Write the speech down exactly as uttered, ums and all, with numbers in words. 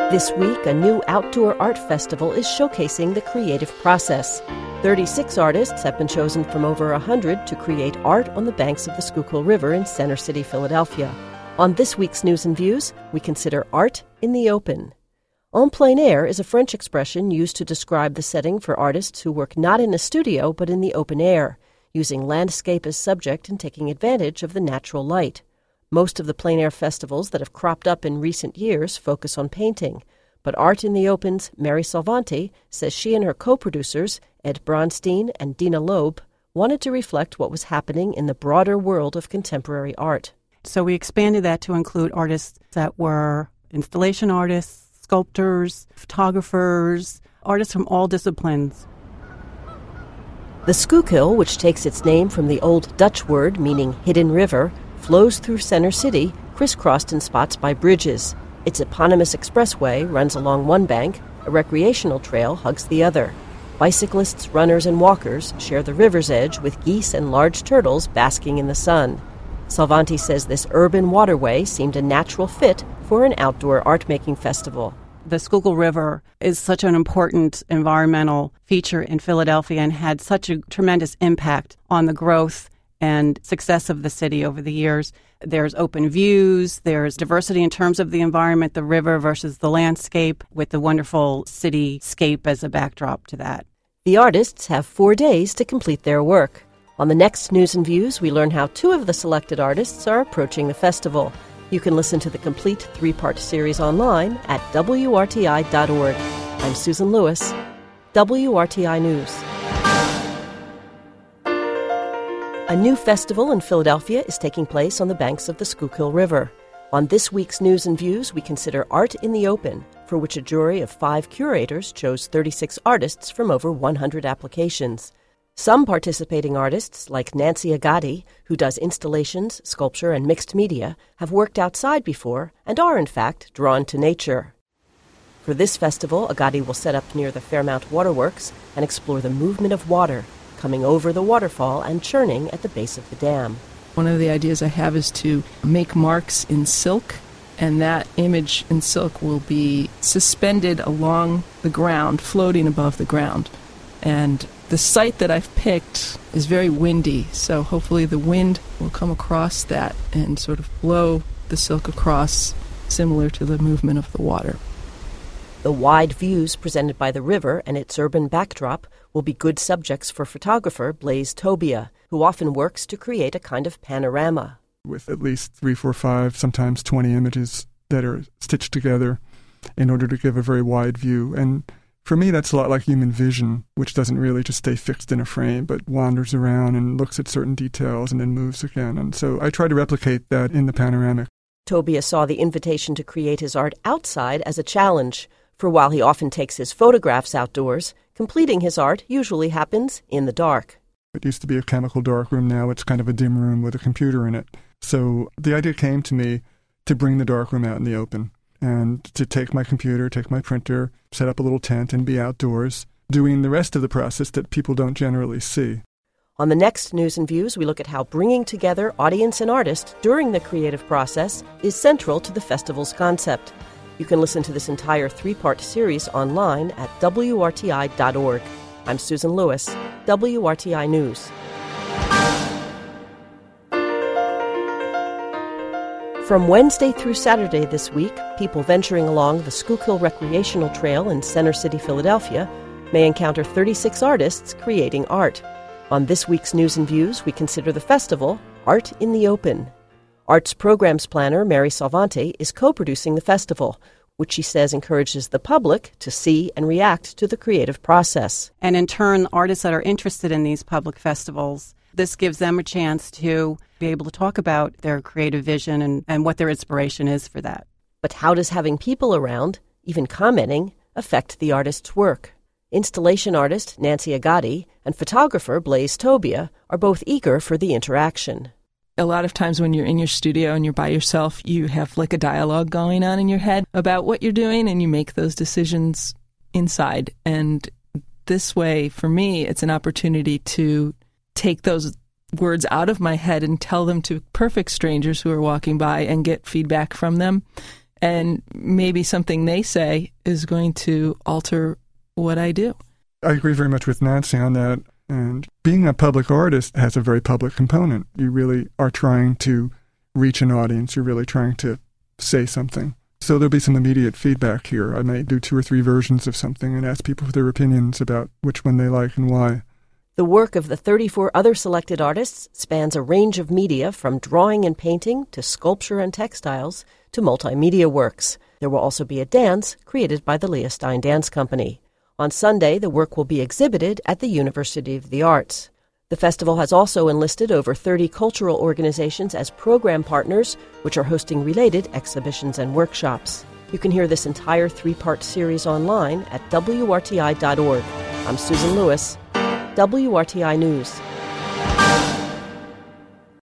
This week, a new outdoor art festival is showcasing the creative process. thirty-six artists have been chosen from over one hundred to create art on the banks of the Schuylkill River in Center City, Philadelphia. On this week's News and Views, we consider art in the open. En plein air is a French expression used to describe the setting for artists who work not in a studio but in the open air, using landscape as subject and taking advantage of the natural light. Most of the plein air festivals that have cropped up in recent years focus on painting, but Art in the Open's Mary Salvanti says she and her co-producers, Ed Bronstein and Dina Loeb, wanted to reflect what was happening in the broader world of contemporary art. So we expanded that to include artists that were installation artists, sculptors, photographers, artists from all disciplines. The Schuylkill, which takes its name from the Old Dutch word meaning hidden river, flows through Center City, crisscrossed in spots by bridges. Its eponymous expressway runs along one bank, a recreational trail hugs the other. Bicyclists, runners, and walkers share the river's edge with geese and large turtles basking in the sun. Salvanti says this urban waterway seemed a natural fit for an outdoor art-making festival. The Schuylkill River is such an important environmental feature in Philadelphia and had such a tremendous impact on the growth and success of the city over the years. There's open views, there's diversity in terms of the environment, the river versus the landscape, with the wonderful cityscape as a backdrop to that. The artists have four days to complete their work. On the next News and Views, we learn how two of the selected artists are approaching the festival. You can listen to the complete three-part series online at W R T I dot org. I'm Susan Lewis, W R T I News. A new festival in Philadelphia is taking place on the banks of the Schuylkill River. On this week's News and Views, we consider Art in the Open, for which a jury of five curators chose thirty-six artists from over one hundred applications. Some participating artists, like Nancy Agati, who does installations, sculpture, and mixed media, have worked outside before and are, in fact, drawn to nature. For this festival, Agati will set up near the Fairmount Waterworks and explore the movement of water coming over the waterfall and churning at the base of the dam. One of the ideas I have is to make marks in silk, and that image in silk will be suspended along the ground, floating above the ground. And the site that I've picked is very windy, so hopefully the wind will come across that and sort of blow the silk across, similar to the movement of the water. The wide views presented by the river and its urban backdrop will be good subjects for photographer Blaise Tobia, who often works to create a kind of panorama. With at least three, four, five, sometimes twenty images that are stitched together in order to give a very wide view. And for me, that's a lot like human vision, which doesn't really just stay fixed in a frame, but wanders around and looks at certain details and then moves again. And so I try to replicate that in the panoramic. Tobia saw the invitation to create his art outside as a challenge. For while he often takes his photographs outdoors, completing his art usually happens in the dark. It used to be a chemical dark room. Now it's kind of a dim room with a computer in it. So the idea came to me to bring the dark room out in the open and to take my computer, take my printer, set up a little tent and be outdoors, doing the rest of the process that people don't generally see. On the next News and Views, we look at how bringing together audience and artist during the creative process is central to the festival's concept. You can listen to this entire three-part series online at W R T I dot org. I'm Susan Lewis, W R T I News. From Wednesday through Saturday this week, people venturing along the Schuylkill Recreational Trail in Center City, Philadelphia, may encounter thirty-six artists creating art. On this week's News and Views, we consider the festival Art in the Open. Arts Programs Planner Mary Salvanti is co-producing the festival, which she says encourages the public to see and react to the creative process. And in turn, artists that are interested in these public festivals, this gives them a chance to be able to talk about their creative vision and, and what their inspiration is for that. But how does having people around, even commenting, affect the artist's work? Installation artist Nancy Agati and photographer Blaise Tobia are both eager for the interaction. A lot of times when you're in your studio and you're by yourself, you have like a dialogue going on in your head about what you're doing, and you make those decisions inside. And this way, for me, it's an opportunity to take those words out of my head and tell them to perfect strangers who are walking by and get feedback from them. and maybe something they say is going to alter what I do. I agree very much with Nancy on that. And being a public artist has a very public component. You really are trying to reach an audience. You're really trying to say something. So there'll be some immediate feedback here. I may do two or three versions of something and ask people for their opinions about which one they like and why. The work of the thirty-four other selected artists spans a range of media, from drawing and painting to sculpture and textiles to multimedia works. There will also be a dance created by the Leah Stein Dance Company. On Sunday, the work will be exhibited at the University of the Arts. The festival has also enlisted over thirty cultural organizations as program partners, which are hosting related exhibitions and workshops. You can hear this entire three-part series online at W R T I dot org. I'm Susan Lewis, W R T I News.